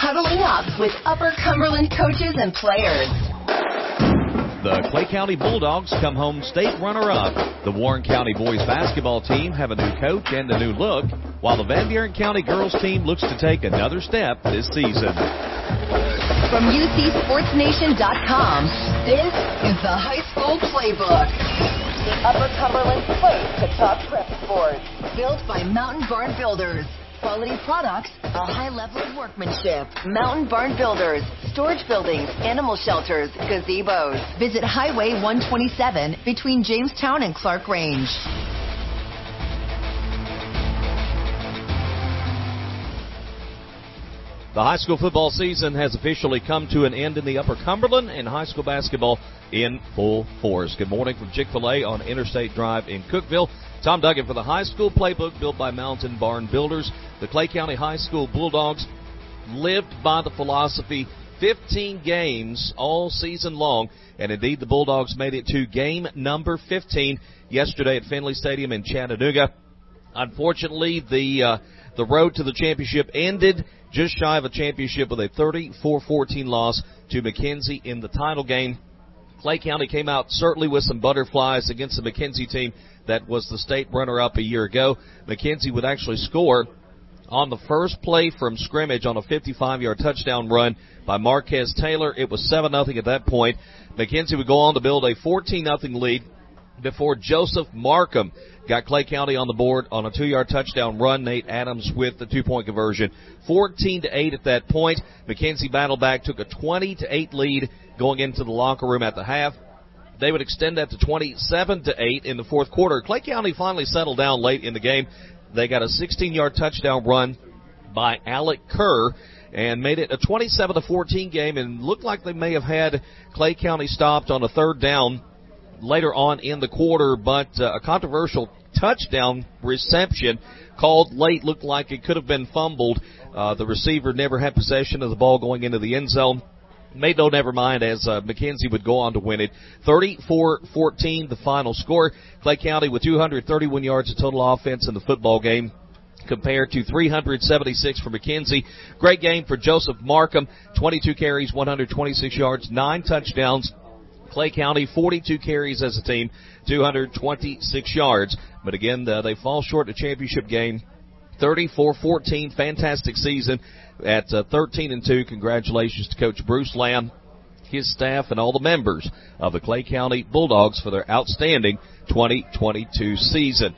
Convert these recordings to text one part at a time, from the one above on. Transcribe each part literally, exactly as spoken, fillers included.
huddling up with Upper Cumberland coaches and players. The Clay County Bulldogs come home state runner-up. The Warren County boys basketball team have a new coach and a new look, while the Van Buren County girls team looks to take another step this season. From U C Sports Nation dot com, this is the High School Playbook. The Upper Cumberland place to talk prep sports. Built by Mountain Barn Builders. Quality products, a high level of workmanship. Mountain Barn Builders, storage buildings, animal shelters, gazebos. Visit Highway one twenty-seven between Jamestown and Clark Range. The high school football season has officially come to an end in the Upper Cumberland, and high school basketball in full force. Good morning from Chick-fil-A on Interstate Drive in Cookeville. Tom Duggan for the High School Playbook built by Mountain Barn Builders. The Clay County High School Bulldogs lived by the philosophy fifteen games all season long, and indeed the Bulldogs made it to game number fifteen yesterday at Finley Stadium in Chattanooga. Unfortunately, the uh, the road to the championship ended just shy of a championship with a thirty-four fourteen loss to McKenzie in the title game. Clay County came out certainly with some butterflies against the McKenzie team that was the state runner-up a year ago. McKenzie would actually score on the first play from scrimmage on a fifty-five-yard touchdown run by Marquez Taylor. It was seven nothing at that point. McKenzie would go on to build a fourteen nothing lead before Joseph Markham got Clay County on the board on a two-yard touchdown run. Nate Adams with the two-point conversion. fourteen to eight at that point. McKenzie battled back, took a twenty to eight lead going into the locker room at the half. They would extend that to twenty-seven to eight in the fourth quarter. Clay County finally settled down late in the game. They got a sixteen-yard touchdown run by Alec Kerr and made it a twenty-seven to fourteen game, and looked like they may have had Clay County stopped on a third down later on in the quarter, but uh, a controversial touchdown reception called late looked like it could have been fumbled. Uh, the receiver never had possession of the ball going into the end zone. Made no never mind as uh, McKenzie would go on to win it. thirty-four fourteen the final score. Clay County with two hundred thirty-one yards of total offense in the football game compared to three hundred seventy-six for McKenzie. Great game for Joseph Markham. twenty-two carries, one hundred twenty-six yards, nine touchdowns. Clay County, forty-two carries as a team, two hundred twenty-six yards. But again, uh, they fall short of the championship game. thirty-four fourteen, fantastic season at uh, thirteen and two. Congratulations to Coach Bruce Lamb, his staff, and all the members of the Clay County Bulldogs for their outstanding twenty twenty-two season.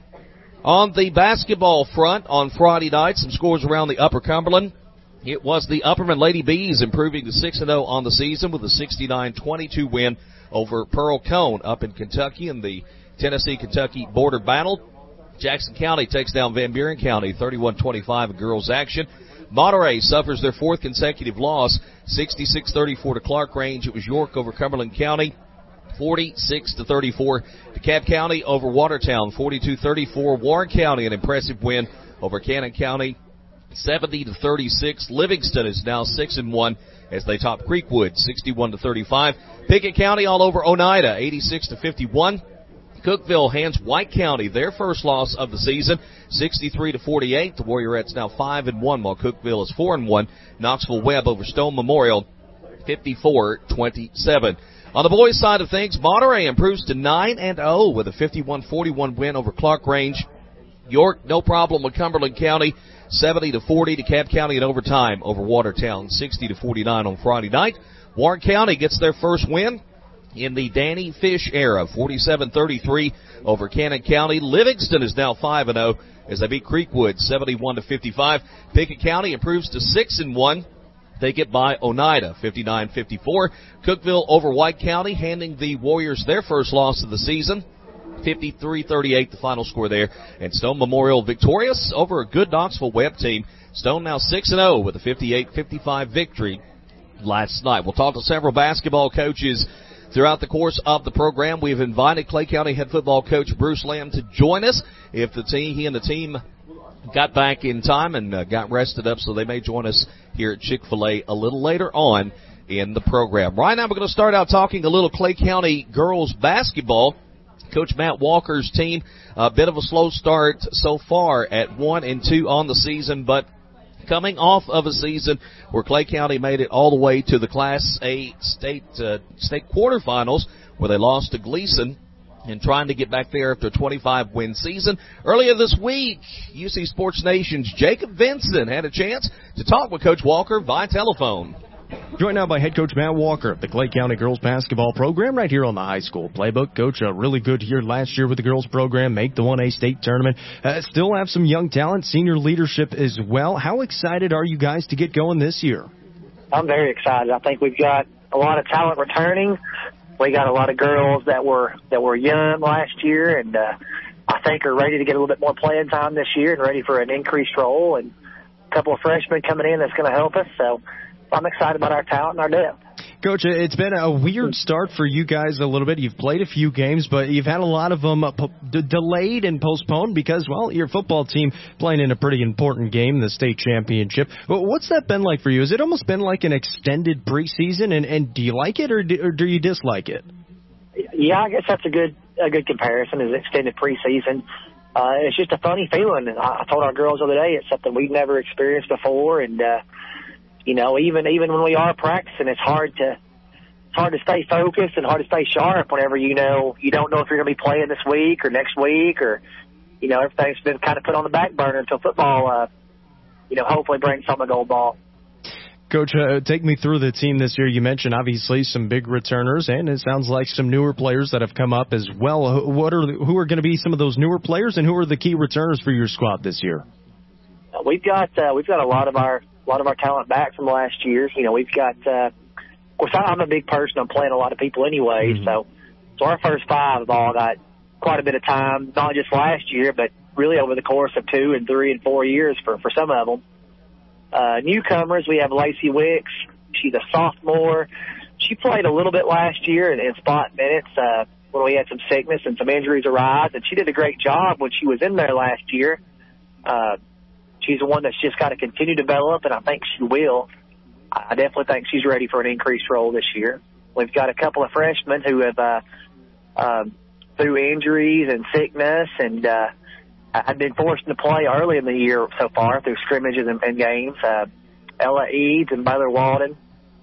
On the basketball front, on Friday night, some scores around the Upper Cumberland. It was the Upperman Lady Bees improving to six and oh on the season with a sixty-nine twenty-two win over Pearl Cone up in Kentucky in the Tennessee-Kentucky border battle. Jackson County takes down Van Buren County thirty-one twenty-five in girls action. Monterey suffers their fourth consecutive loss, sixty-six thirty-four to Clark Range. It was York over Cumberland County, forty-six to thirty-four. DeKalb County over Watertown, forty-two thirty-four. Warren County, an impressive win over Cannon County, seventy to thirty-six. Livingston is now six and one as they top Creekwood, sixty-one to thirty-five. Pickett County all over Oneida, eighty-six to fifty-one. Cookeville hands White County their first loss of the season, sixty-three to forty-eight. The Warriorettes now five and one, while Cookeville is four and one. Knoxville Webb over Stone Memorial, fifty-four twenty-seven. On the boys' side of things, Monterey improves to nine and oh with a fifty-one forty-one win over Clark Range. York, no problem with Cumberland County, seventy to forty. DeKalb County in overtime over Watertown, sixty to forty-nine on Friday night. Warren County gets their first win in the Danny Fish era, forty-seven thirty-three over Cannon County. Livingston is now five and oh as they beat Creekwood, seventy-one to fifty-five. Pickett County improves to six and one. They get by Oneida, fifty-nine fifty-four. Cookeville over White County, handing the Warriors their first loss of the season, fifty-three thirty-eight, the final score there. And Stone Memorial victorious over a good Knoxville Webb team. Stone now six and oh with a fifty-eight fifty-five victory last night. We'll talk to several basketball coaches throughout the course of the program. We've invited Clay County head football coach Bruce Lamb to join us. If the team, he and the team got back in time and uh, got rested up, so they may join us here at Chick-fil-A a little later on in the program. Right now we're going to start out talking a little Clay County girls basketball. Coach Matt Walker's team, a bit of a slow start so far at one and two on the season, but coming off of a season where Clay County made it all the way to the Class A state uh, state quarterfinals, where they lost to Gleason, and trying to get back there after a twenty-five win season. Earlier this week, U C Sports Nation's Jacob Vinson had a chance to talk with Coach Walker via telephone. Joined now by head coach Matt Walker of the Clay County girls basketball program right here on the high school playbook. Coach, a really good year last year with the girls program, make the one A state tournament. Uh, still have some young talent, senior leadership as well. How excited are you guys to get going this year? I'm very excited. I think we've got a lot of talent returning. We got a lot of girls that were that were young last year, and uh, I think are ready to get a little bit more playing time this year and ready for an increased role. And a couple of freshmen coming in that's going to help us. So I'm excited about our talent and our depth. Coach, it's been a weird start for you guys a little bit. You've played a few games, but you've had a lot of them d- delayed and postponed because, well, your football team playing in a pretty important game, the state championship. But what's that been like for you? Has it almost been like an extended preseason, and, and do you like it or do, or do you dislike it? Yeah, I guess that's a good a good comparison, is extended preseason. Uh, it's just a funny feeling. I told our girls the other day it's something we've never experienced before, and uh, you know, even even when we are practicing, it's hard to it's hard to stay focused and hard to stay sharp whenever you know you don't know if you're going to be playing this week or next week, or you know, everything's been kind of put on the back burner until football, uh, you know, hopefully brings some of the gold ball. Coach, uh, take me through the team this year. You mentioned obviously some big returners, and it sounds like some newer players that have come up as well. What are the, who are going to be some of those newer players, and who are the key returners for your squad this year? Uh, we've got uh, we've got a lot of our a lot of our talent back from last year. You know, we've got. Uh, of course, I'm a big person. I'm playing a lot of people anyway, mm-hmm. so so our first five have all got quite a bit of time, not just last year, but really over the course of two and three and four years for for some of them. Uh, newcomers, we have Lacey Wicks. She's a sophomore. She played a little bit last year in, in spot minutes uh, when we had some sickness and some injuries arise, and she did a great job when she was in there last year. Uh, she's the one that's just got to continue to develop, and I think she will. I definitely think she's ready for an increased role this year. We've got a couple of freshmen who have, uh, um, through injuries and sickness, and uh, I've been forced to play early in the year so far through scrimmages and, and games. Uh, Ella Eads and Baylor Walden,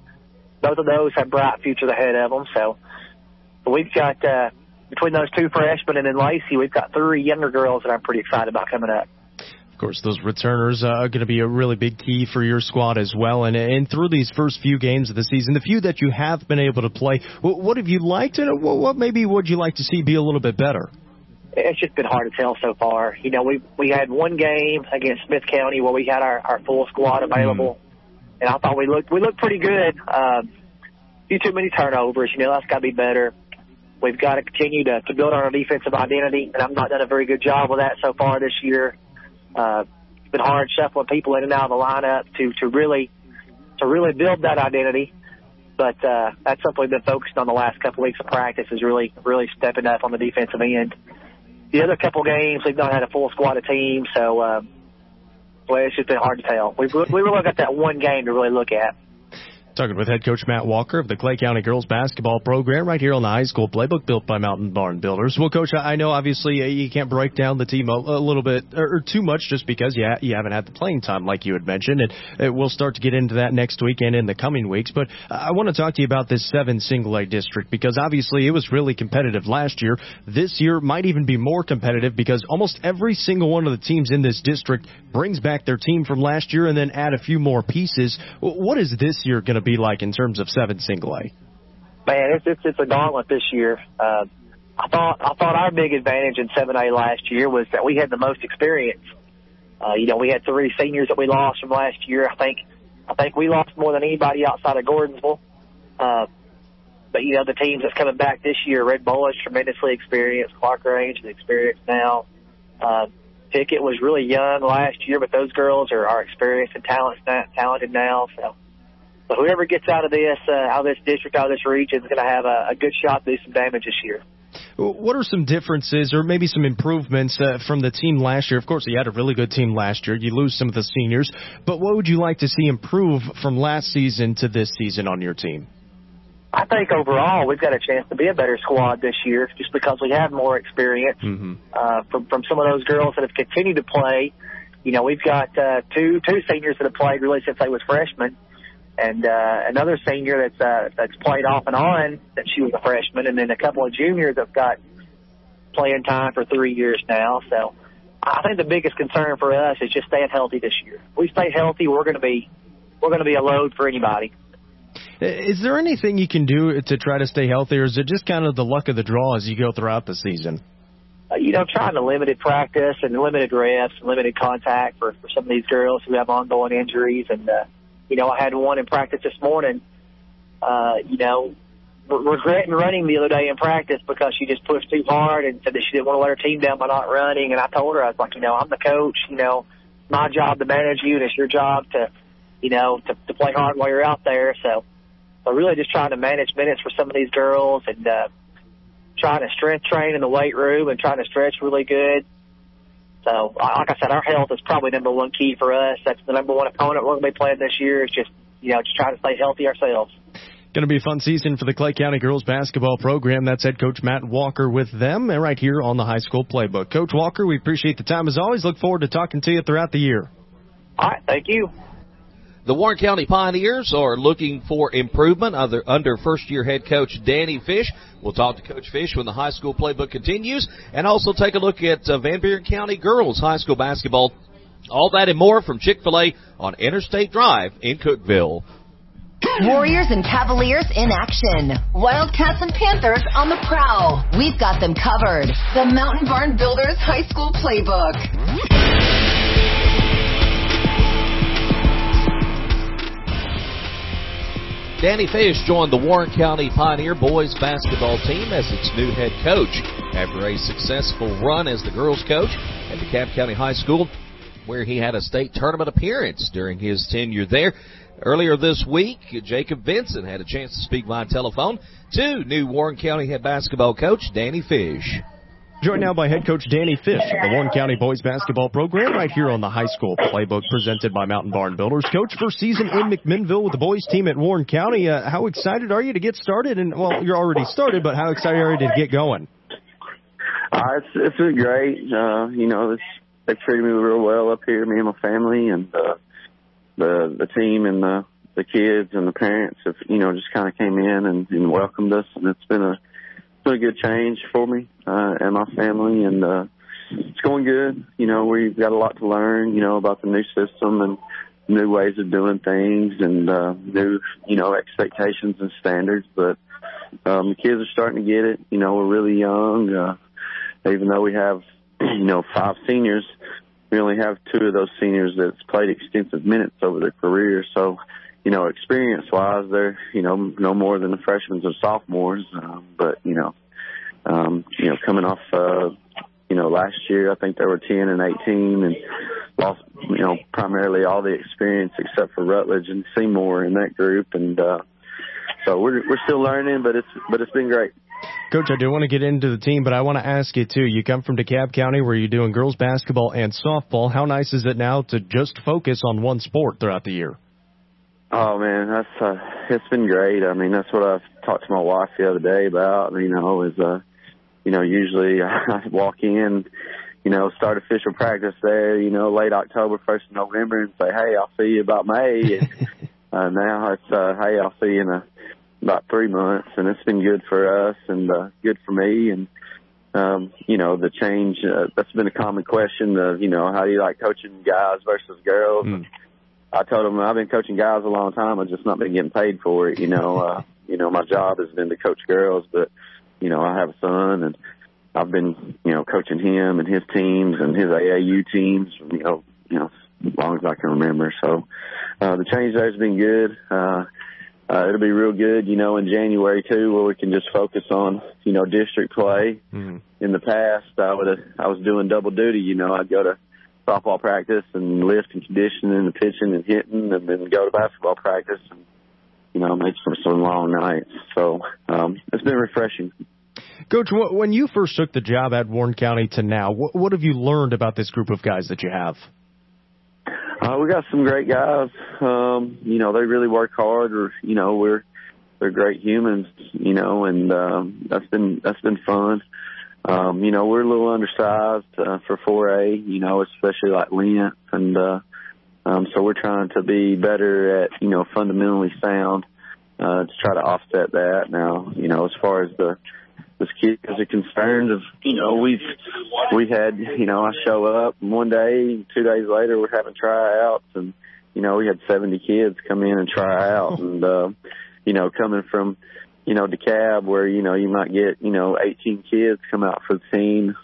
both of those have bright futures ahead of them. So we've got, uh, between those two freshmen and then Lacey, we've got three younger girls that I'm pretty excited about coming up. Of course, those returners uh, are going to be a really big key for your squad as well. And, and through these first few games of the season, the few that you have been able to play, what, what have you liked, and what, what maybe would you like to see be a little bit better? It's just been hard to tell so far. You know, we we had one game against Smith County where we had our, our full squad available, mm. and I thought we looked we looked pretty good. Um, a few too many turnovers. You know, that's got to be better. We've got to continue to, to build on our defensive identity, and I've not done a very good job with that so far this year. Uh, it's been hard shuffling people in and out of the lineup to, to really to really build that identity. But uh, that's something we've been focused on the last couple of weeks of practice, is really really stepping up on the defensive end. The other couple games, we've not had a full squad of teams, so uh, well, it's just been hard to tell. We've we really got that one game to really look at. Talking with head coach Matt Walker of the Clay County girls basketball program right here on the high school playbook built by Mountain Barn Builders. Well, Coach, I know obviously you can't break down the team a, a little bit or too much just because you, ha- you haven't had the playing time like you had mentioned, and uh, we'll start to get into that next week and in the coming weeks. But I want to talk to you about this seven single A district, because obviously it was really competitive last year. This year might even be more competitive because almost every single one of the teams in this district brings back their team from last year and then add a few more pieces. What is this year going to be like in terms of seven single A? Man, it's it's, it's a gauntlet this year. Uh, I thought I thought our big advantage in seven A last year was that we had the most experience. Uh, you know, we had three seniors that we lost from last year. I think I think we lost more than anybody outside of Gordonsville. Uh, but you know, the teams that's coming back this year, Red Bull is tremendously experienced. Clark Range is experienced now. Uh, Pickett was really young last year, but those girls are, are experienced and talent, talented now. So. So whoever gets out of this, uh, out of this district, out of this region, is going to have a, a good shot to do some damage this year. What are some differences or maybe some improvements uh, from the team last year? Of course, you had a really good team last year. You lose some of the seniors. But what would you like to see improve from last season to this season on your team? I think overall we've got a chance to be a better squad this year just because we have more experience mm-hmm. uh, from, from some of those girls that have continued to play. you know, we've got uh, two two seniors that have played really since they was freshmen, and uh, another senior that's uh, that's played off and on since she was a freshman, and then a couple of juniors that've got playing time for three years now. So I think the biggest concern for us is just staying healthy this year. If we stay healthy, we're going to be we're going to be a load for anybody. Is there anything you can do to try to stay healthy, or is it just kind of the luck of the draw as you go throughout the season? Uh, you know, trying to limited practice and limited reps, and limited contact for, for some of these girls who have ongoing injuries. And, uh, you know, I had one in practice this morning, uh, you know, re- regretting running the other day in practice because she just pushed too hard and said that she didn't want to let her team down by not running. And I told her, I was like, you know, I'm the coach, you know, it's my job to manage you, and it's your job to, you know, to, to play hard while you're out there. So, So really just trying to manage minutes for some of these girls, and uh, trying to strength train in the weight room and trying to stretch really good. So, like I said, our health is probably number one key for us. That's the number one opponent we're going to be playing this year, is just, you know, just trying to stay healthy ourselves. Going to be a fun season for the Clay County girls basketball program. That's head coach Matt Walker with them, and right here on the High School Playbook. Coach Walker, we appreciate the time as always. Look forward to talking to you throughout the year. All right, thank you. The Warren County Pioneers are looking for improvement under, under first-year head coach Danny Fish. We'll talk to Coach Fish when the High School Playbook continues, and also take a look at uh, Van Buren County girls high school basketball. All that and more from Chick-fil-A on Interstate Drive in Cookeville. Warriors and Cavaliers in action. Wildcats and Panthers on the prowl. We've got them covered. The Mountain Barn Builders High School Playbook. Danny Fish joined the Warren County Pioneer boys basketball team as its new head coach after a successful run as the girls coach at DeKalb County High School, where he had a state tournament appearance during his tenure there. Earlier this week, Jacob Vincent had a chance to speak by telephone to new Warren County head basketball coach Danny Fish. Joined now by head coach Danny Fish of the Warren County boys basketball program right here on the High School Playbook presented by Mountain Barn Builders. Coach, first season in McMinnville with the boys team at Warren County. Uh, how excited are you to get started? And, well, you're already started, but how excited are you to get going? Uh, it's, it's been great. Uh, you know, it's, they've treated me real well up here, me and my family, and uh, the the team and the, the kids and the parents have, you know, just kind of came in and, and welcomed us, and it's been a, it's been a good change for me uh, and my family, and uh, it's going good. You know, we've got a lot to learn, you know, about the new system and new ways of doing things, and uh, new, you know, expectations and standards, but um, the kids are starting to get it. You know, we're really young. Uh, even though we have, you know, five seniors, we only have two of those seniors that's played extensive minutes over their career. So, you know, experience-wise, they're, you know, no more than the freshmen and sophomores. Um, but, you know, um, you know, coming off, uh, you know, last year, I think they were ten and eighteen and lost, you know, primarily all the experience except for Rutledge and Seymour in that group. And uh, so we're we're still learning, but it's but it's been great. Coach, I do want to get into the team, but I want to ask you, too. You come from DeKalb County where you're doing girls basketball and softball. How nice is it now to just focus on one sport throughout the year? Oh, man, that's uh, it's been great. I mean, that's what I've talked to my wife the other day about, you know, is, uh, you know, usually I walk in, you know, start official practice there, you know, late October, first of November, and say, hey, I'll see you about May. And uh, now it's, uh, hey, I'll see you in a about three months, and it's been good for us and uh, good for me. And, um, you know, the change, uh, that's been a common question of, you know, how do you like coaching guys versus girls? Mm. I told them I've been coaching guys a long time. I've just not been getting paid for it. You know, uh, you know, my job has been to coach girls, but, you know, I have a son, and I've been, you know, coaching him and his teams and his A A U teams, you know, you know, as long as I can remember. So uh, the change there has been good. Uh, Uh, it'll be real good, you know, in January, too, where we can just focus on, you know, district play. Mm-hmm. In the past, I would I was doing double duty. You know, I'd go to softball practice and lift and conditioning and pitching and hitting, and then go to basketball practice and, you know, make for some long nights. So um, it's been refreshing. Coach, when you first took the job at Warren County to now, what, what have you learned about this group of guys that you have? Uh, we got some great guys. Um, you know, they really work hard. Or, you know, we're they're great humans. You know, and um, that's been that's been fun. um, you know, we're a little undersized uh, for four A, you know, especially like length. And uh, um, so we're trying to be better at, you know, fundamentally sound uh, to try to offset that. Now, you know, as far as the As kids are concerned, of you know, we've we had you know, I show up and one day, two days later, we're having tryouts, and you know, we had seventy kids come in and try out, and uh, you know, coming from you know DeKalb, where you know you might get you know eighteen kids come out for the team.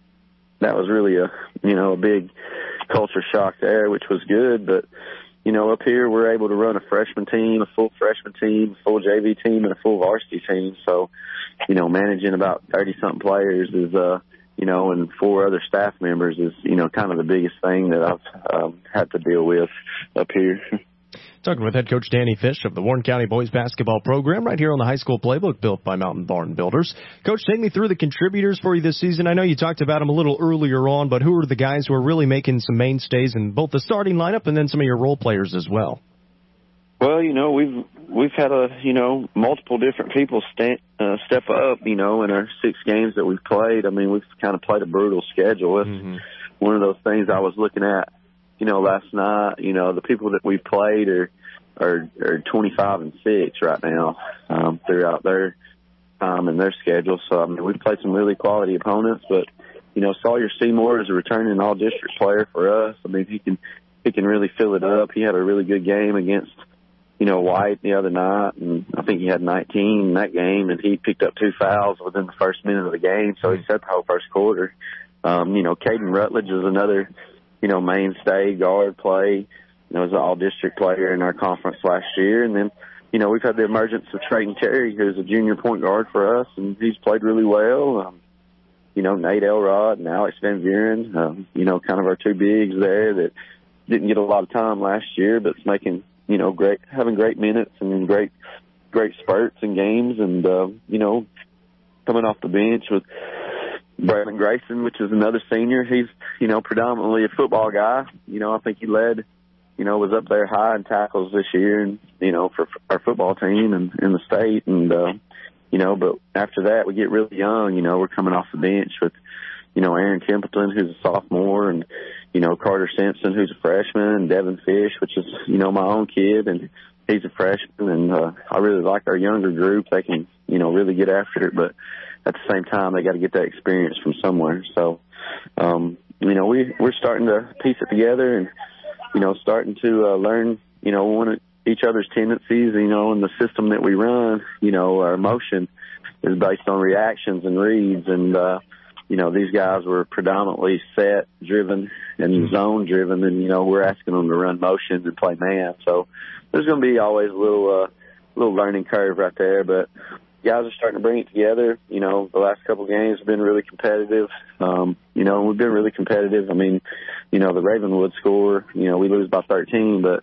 That was really a you know a big culture shock there, which was good, but. You know, up here we're able to run a freshman team, a full freshman team, a full J V team, and a full varsity team. So, you know, managing about thirty-something players is, uh, you know, and four other staff members is, you know, kind of the biggest thing that I've um, had to deal with up here. Talking with head coach Danny Fish of the Warren County Boys Basketball Program right here on the High School Playbook built by Mountain Barn Builders. Coach, take me through the contributors for you this season. I know you talked about them a little earlier on, but who are the guys who are really making some mainstays in both the starting lineup and then some of your role players as well? Well, you know, we've we've had a you know multiple different people st- uh, step up. You know, in our six games that we've played. I mean, we've kind of played a brutal schedule. It's mm-hmm. one of those things I was looking at. You know, last night, you know, the people that we've played are, are, are twenty-five and six right now, um, throughout their time and their schedule. So, I mean, we've played some really quality opponents, but, you know, Sawyer Seymour is a returning all district player for us. I mean, he can, he can really fill it up. He had a really good game against, you know, White the other night, and I think he had nineteen in that game, and he picked up two fouls within the first minute of the game. So he set the whole first quarter. Um, you know, Caden Rutledge is another, you know, mainstay guard play, you know, as an all-district player in our conference last year. And then, you know, we've had the emergence of Trayton Terry, who's a junior point guard for us, and he's played really well. Um, you know, Nate Elrod and Alex Van Buren, um, you know, kind of our two bigs there that didn't get a lot of time last year, but it's making, you know, great, having great minutes and great, great spurts in games. And, uh, you know, coming off the bench with Braylon Grayson, which is another senior. He's, you know, predominantly a football guy. You know, I think he led, you know, was up there high in tackles this year, and, you know, for our football team and in the state. And, uh, you know, but after that, we get really young. You know, we're coming off the bench with, you know, Aaron Templeton, who's a sophomore, and, you know, Carter Simpson, who's a freshman, and Devin Fish, which is, you know, my own kid, and he's a freshman. And uh, I really like our younger group. They can, you know, really get after it, but at the same time, they got to get that experience from somewhere. So, um, you know, we, we're starting to piece it together and, you know, starting to uh, learn, you know, one of each other's tendencies, you know, and the system that we run, you know, our motion is based on reactions and reads. And, uh, you know, these guys were predominantly set driven and zone driven, and, you know, we're asking them to run motion and play man. So there's going to be always a little, uh, little learning curve right there, but guys are starting to bring it together. You know, the last couple of games have been really competitive. Um, you know, we've been really competitive. I mean, you know, the Ravenwood score, you know, we lose by thirteen, but,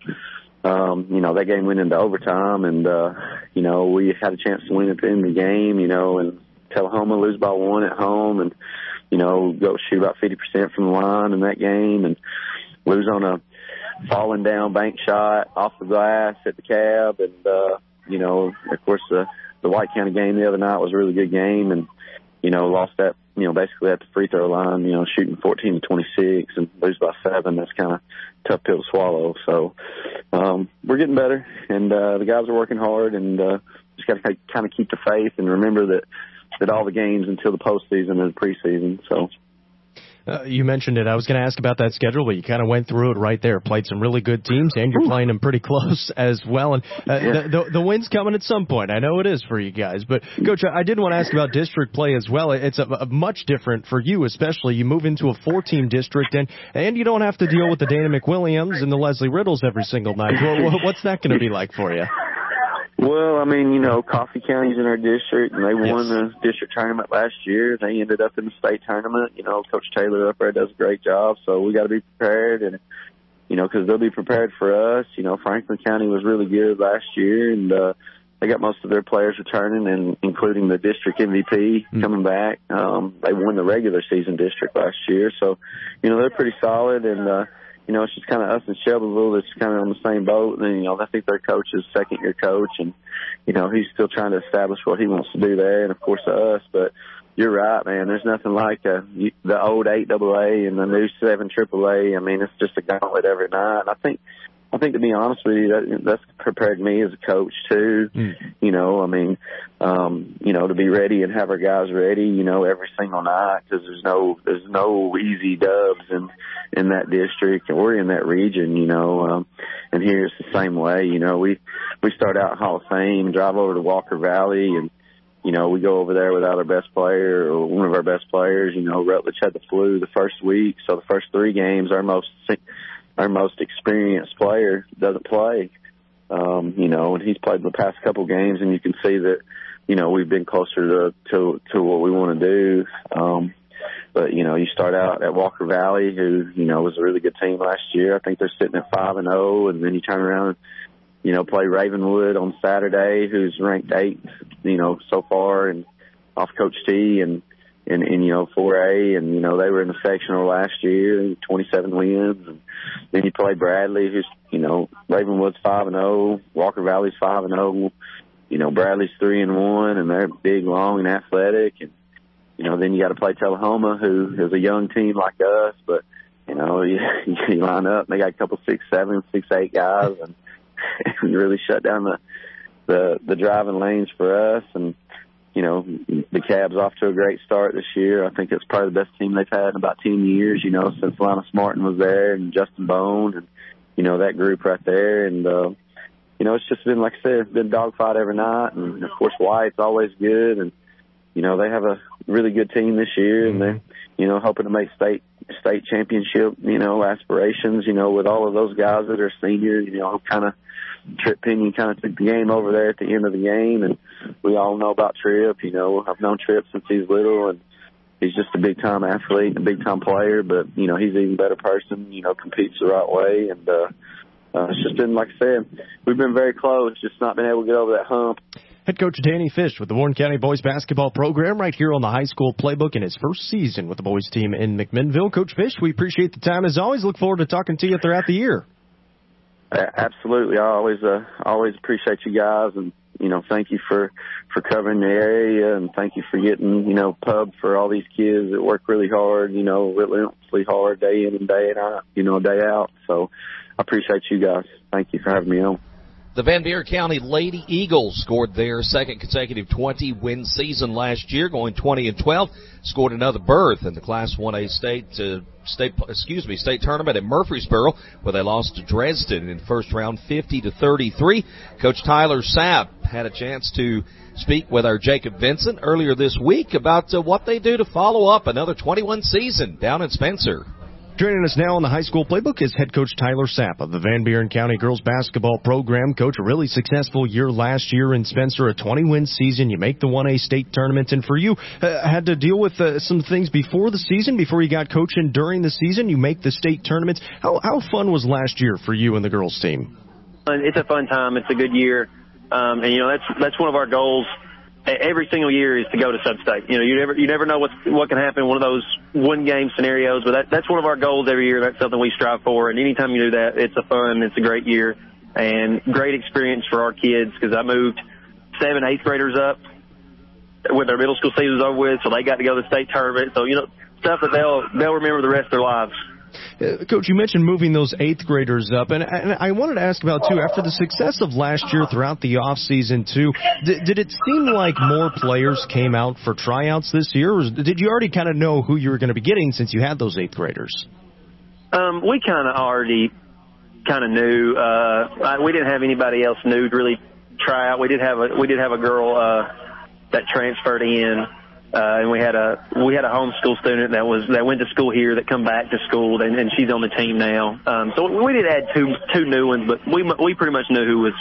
um, you know, that game went into overtime, and, uh, you know, we had a chance to win at the end of the game, you know, and Tullahoma lose by one at home and, you know, go shoot about fifty percent from the line in that game and lose on a falling down bank shot off the glass at the cab. And, uh, you know, of course, the, the White County game the other night was a really good game, and, you know, lost that, you know, basically at the free throw line, you know, shooting fourteen to twenty-six and lose by seven. That's kind of tough pill to swallow. So, um, we're getting better, and, uh, the guys are working hard, and, uh, just got to kind of keep the faith and remember that, that all the games until the postseason is preseason. So, Uh, you mentioned it. I was going to ask about that schedule, but you kind of went through it right there. Played some really good teams, and you're Ooh. playing them pretty close as well. And uh, yeah. the, the, the win's coming at some point. I know it is for you guys. But, Coach, I did want to ask about district play as well. It's a, a much different for you, especially. You move into a four-team district, and, and you don't have to deal with the Dana McWilliams and the Leslie Riddles every single night. Well, what's that going to be like for you? Well, I mean, you know, Coffee County's in our district, and they yes. won the district tournament last year. They ended up in the state tournament. You know, Coach Taylor up there does a great job, so we got to be prepared, and, you know, because they'll be prepared for us. You know, Franklin County was really good last year, and uh, they got most of their players returning, and including the district M V P mm-hmm. coming back. Um, they won the regular season district last year, so, you know, they're pretty solid, and, uh, you know, it's just kind of us and Shelbyville that's kind of on the same boat. And, you know, I think their coach is second-year coach, and, you know, he's still trying to establish what he wants to do there, and, of course, us. But, you're right, man. There's nothing like uh, the old eight double A and the new seven triple A. I mean, it's just a gauntlet every night. And I think, I think to be honest with you, that, that's prepared me as a coach too. Mm. You know, I mean, um, you know, to be ready and have our guys ready, you know, every single night, because there's no, there's no easy dubs in in that district or in that region. You know, um, and here it's the same way. You know, we we start out in Hall of Fame, drive over to Walker Valley, and you know, we go over there without our best player or one of our best players. You know, Rutledge had the flu the first week, so the first three games, our most our most experienced player doesn't play. Um, you know, and he's played the past couple games, and you can see that, you know, we've been closer to to, to what we want to do. Um, but you know, you start out at Walker Valley, who you know was a really good team last year. I think they're sitting at five and zero, and then you turn around and, you know, play Ravenwood on Saturday, who's ranked eighth, you know, so far, and off Coach T, and, and, and, you know, four A, and, you know, they were in the sectional last year, twenty-seven wins. And then you play Bradley, who's, you know, Ravenwood's five and oh, Walker Valley's five and oh, you know, Bradley's three and one, and they're big, long, and athletic. And, you know, then you got to play Tullahoma, who is a young team like us, but, you know, you, you line up, they got a couple six, seven, six, eight guys, and and really shut down the, the the driving lanes for us. And, you know, the Cab's off to a great start this year. I think it's probably the best team they've had in about ten years, you know, since Linus Martin was there and Justin Bone and, you know, that group right there. And, uh, you know, it's just been, like I said, it's been dogfight every night. And, of course, White's always good. And, you know, they have a really good team this year, and they're, you know, hoping to make state state championship, you know, aspirations, you know, with all of those guys that are seniors, you know, kind of Trip Pinion kind of took the game over there at the end of the game, and we all know about Trip. You know, I've known Trip since he's little, and he's just a big-time athlete and a big-time player, but, you know, he's an even better person, you know, competes the right way, and uh, uh, it's just been, like I said, we've been very close, just not been able to get over that hump. Head coach Danny Fish with the Warren County Boys Basketball Program right here on the High School Playbook in his first season with the boys team in McMinnville. Coach Fish, we appreciate the time as always. Look forward to talking to you throughout the year. Absolutely. I always uh, always appreciate you guys, and, you know, thank you for, for covering the area, and thank you for getting, you know, pub for all these kids that work really hard, you know, relentlessly hard day in and day out, you know, day out. So I appreciate you guys. Thank you for having me on. The Van Buren County Lady Eagles scored their second consecutive twenty-win season last year, going twenty and twelve. Scored another berth in the Class one A state uh, state excuse me state tournament at Murfreesboro, where they lost to Dresden in the first round, fifty to thirty-three. Coach Tyler Sapp had a chance to speak with our Jacob Vincent earlier this week about uh, what they do to follow up another twenty-one season down in Spencer. Joining us now on the High School Playbook is head coach Tyler Sapp of the Van Buren County Girls Basketball Program. Coach, a really successful year last year in Spencer, a twenty-win season. You make the one A state tournament, and for you, uh, had to deal with uh, some things before the season, before you got coaching during the season. You make the state tournament. How, how fun was last year for you and the girls team? It's a fun time. It's a good year, um, and you know that's that's one of our goals. Every single year is to go to sub-state. You know, you never you never know what what can happen in one of those one-game scenarios, but that, that's one of our goals every year. That's something we strive for, and anytime you do that, it's a fun, it's a great year, and great experience for our kids, because I moved seven, eighth graders up when their middle school season was over with, so they got to go to the state tournament. So, you know, stuff that they'll they'll remember the rest of their lives. Uh, Coach, you mentioned moving those eighth graders up, and, and I wanted to ask about, too, after the success of last year throughout the offseason, too, did, did it seem like more players came out for tryouts this year, or did you already kind of know who you were going to be getting since you had those eighth graders? Um, we kind of already kind of knew. Uh, we didn't have anybody else new to really try out. We did have a we did have a girl uh, that transferred in. Uh, and we had a we had a homeschool student that was that went to school here that come back to school, and, and she's on the team now. Um, so we did add two two new ones, but we we pretty much knew who was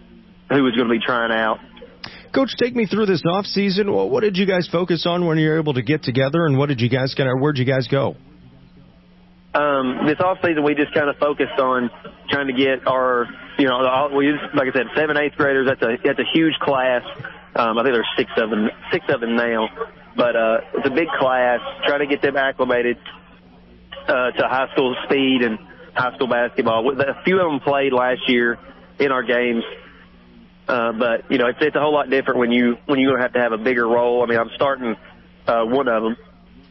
who was going to be trying out. Coach, take me through this off season. Well, what did you guys focus on when you were able to get together, and what did you guys kind of where'd you guys go? Um, this off season, we just kind of focused on trying to get our you know all, we just, like I said, seven eighth graders. That's a that's a huge class. Um, I think there's six of them, six of them now, but uh, it's a big class. Try to get them acclimated uh, to high school speed and high school basketball. A few of them played last year in our games, uh, but you know it's, it's a whole lot different when you when you're going to have to have a bigger role. I mean, I'm starting uh, one of them.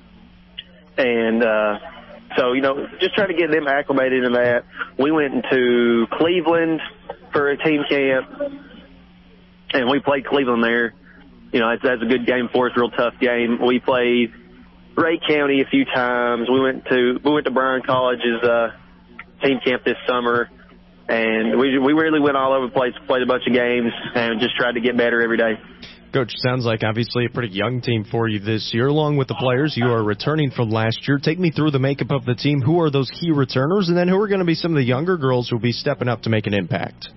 And uh, so, you know, just trying to get them acclimated in that. We went into Cleveland for a team camp, and we played Cleveland there. You know, that's, that's a good game for us, real tough game. We played Ray County a few times. We went to we went to Bryan College's uh, team camp this summer, and we we really went all over the place, played a bunch of games, and just tried to get better every day. Coach, sounds like obviously a pretty young team for you this year. Along with the players, you are returning from last year. Take me through the makeup of the team. Who are those key returners, and then who are going to be some of the younger girls who will be stepping up to make an impact?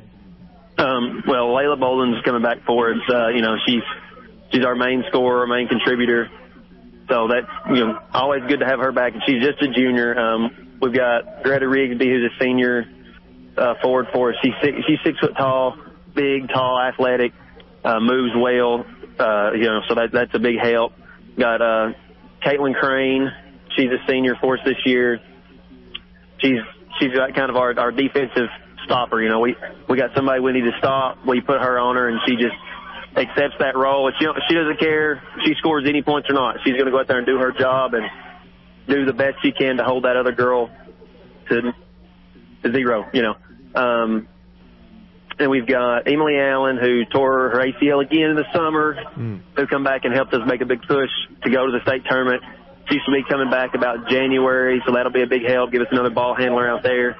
Um, well, Layla Bolden's coming back for us. Uh, you know, she's she's our main scorer, our main contributor. So that's, you know, always good to have her back. And she's just a junior. Um, we've got Greta Rigsby, who's a senior uh, forward for us. She's six, she's six foot tall, big, tall, athletic. Uh, moves well, uh, you know, so that, that's a big help. Got, uh, Caitlin Crane. She's a senior for us this year. She's, she's got kind of our, our defensive stopper. You know, we, we got somebody we need to stop. We put her on her and she just accepts that role. And she, she doesn't care if she scores any points or not. She's going to go out there and do her job and do the best she can to hold that other girl to, to zero, you know. Um, And we've got Emily Allen, who tore her A C L again in the summer, mm. who come back and helped us make a big push to go to the state tournament. She's going to be coming back about January, so that'll be a big help, give us another ball handler out there.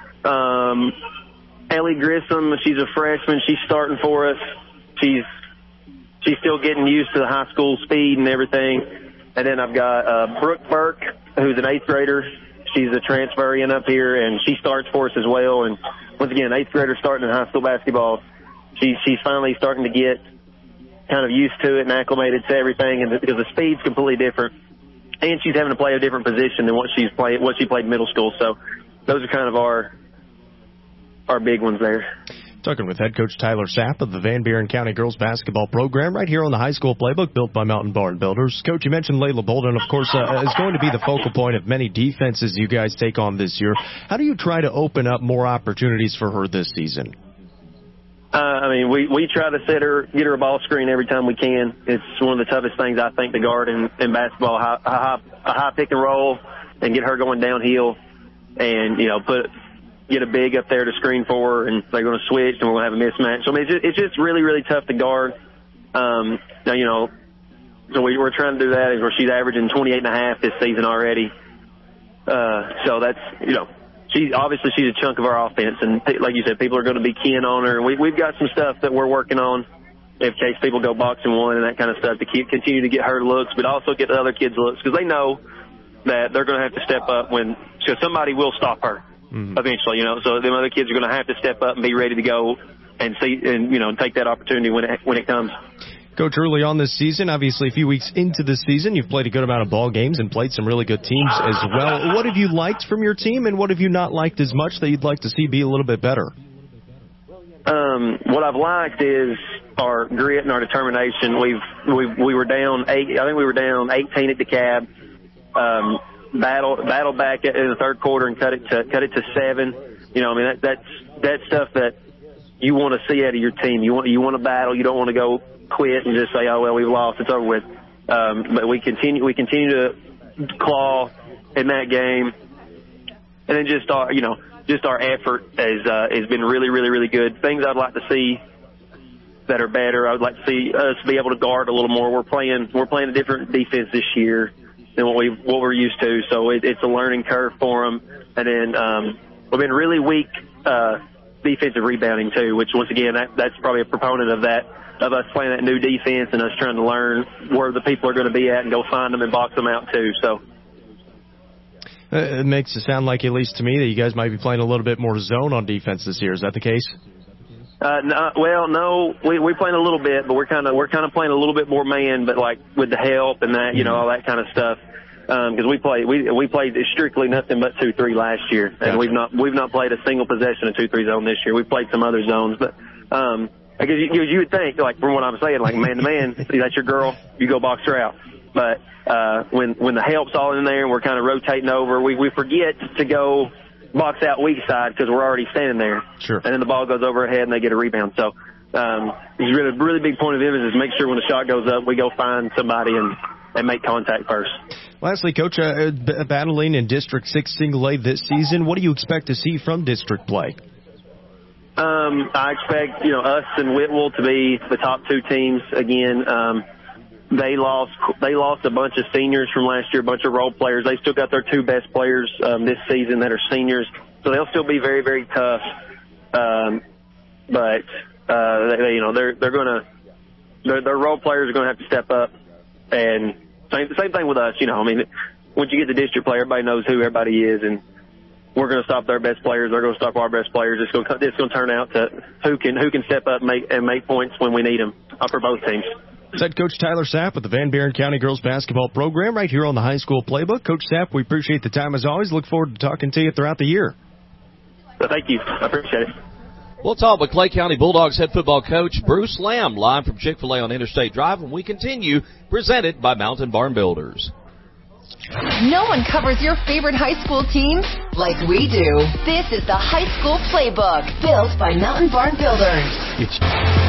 Um, Ellie Grissom, she's a freshman. She's starting for us. She's she's still getting used to the high school speed and everything. And then I've got uh, Brooke Burke, who's an eighth grader. She's a transfer in up here, and she starts for us as well. And once again, eighth grader starting in high school basketball. She, she's finally starting to get kind of used to it and acclimated to everything, and because the speed's completely different. And she's having to play a different position than what she's played, what she played in middle school. So those are kind of our our big ones there. Talking with head coach Tyler Sapp of the Van Buren County Girls Basketball Program right here on the High School Playbook built by Mountain Barn Builders. Coach, you mentioned Layla Bolden, of course, uh, is going to be the focal point of many defenses you guys take on this year. How do you try to open up more opportunities for her this season? Uh, I mean, we, we try to set her, get her a ball screen every time we can. It's one of the toughest things, I think, to guard in, in basketball, high, a high, a high pick and roll and get her going downhill and, you know, put – get a big up there to screen for her, and they're going to switch, and we're going to have a mismatch. So, I mean, it's just, it's just really, really tough to guard. Um, now, you know, so we, we're trying to do that, is where she's averaging twenty-eight and a half this season already. Uh, so that's, you know, she obviously she's a chunk of our offense, and like you said, people are going to be keying on her. And we, we've got some stuff that we're working on in case people go boxing one and that kind of stuff to keep continue to get her looks, but also get the other kids looks, because they know that they're going to have to step up when, because somebody will stop her. Mm-hmm. Eventually, you know, so the other kids are going to have to step up and be ready to go and see and, you know, take that opportunity when it, when it comes. Coach, early on this season, obviously a few weeks into the season, you've played a good amount of ball games and played some really good teams as well. What have you liked from your team, and what have you not liked as much that you'd like to see be a little bit better? Um, what I've liked is our grit and our determination. We've, we we were down eight. I think we were down eighteen at DeKalb. Um, Battle, battle back in the third quarter and cut it to cut it to seven. You know, I mean that, that's that's stuff that you want to see out of your team. You want you want to battle. You don't want to go quit and just say, oh well, we've lost, it's over with. Um, but we continue we continue to claw in that game, and then just our you know just our effort has uh, has been really really really good. Things I'd like to see that are better. I would like to see us be able to guard a little more. We're playing we're playing a different defense this year than what we what we're used to, so it, it's a learning curve for them. And then um, we've been really weak uh, defensive rebounding too, which once again that, that's probably a proponent of that, of us playing that new defense and us trying to learn where the people are going to be at and go find them and box them out too. So it makes it sound like, at least to me, that you guys might be playing a little bit more zone on defense this year. Is that the case? Uh, no, well, no, we we're playing a little bit, but we're kind of we're kind of playing a little bit more man, but like with the help and that, you know, all that kind of stuff. Because um, we play we we played strictly nothing but two three last year, and gotcha. we've not we've not played a single possession of two three zone this year. We've played some other zones, but um, because you, you would think, like from what I'm saying, like man to man, see that's your girl, you go box her out. But uh, when when the help's all in there and we're kind of rotating over, we we forget to go box out weak side because we're already standing there. Sure. And then the ball goes over our head and they get a rebound. So um, it's really a really big point of emphasis. Make sure when the shot goes up, we go find somebody and and make contact first. Lastly, Coach, uh, b- battling in District six Single A this season, what do you expect to see from district play? Um, I expect, you know, us and Whitwell to be the top two teams again. Um, they lost, they lost a bunch of seniors from last year, a bunch of role players. They still got their two best players, um, this season that are seniors. So they'll still be very, very tough. Um, but, uh, they, you know, they're, they're gonna, their, their role players are gonna have to step up. And same, same thing with us, you know, I mean, once you get the district play, everybody knows who everybody is, and we're going to stop their best players. They're going to stop our best players. It's going to, it's going to turn out to who can who can step up and make, and make points when we need them uh, for both teams. Head Coach Tyler Sapp with the Van Buren County Girls Basketball Program right here on the High School Playbook. Coach Sapp, we appreciate the time as always. Look forward to talking to you throughout the year. So thank you. I appreciate it. We'll talk with Clay County Bulldogs head football coach Bruce Lamb live from Chick-fil-A on Interstate Drive, and we continue, presented by Mountain Barn Builders. No one covers your favorite high school teams like we do. This is the High School Playbook, built by Mountain Barn Builders. It's-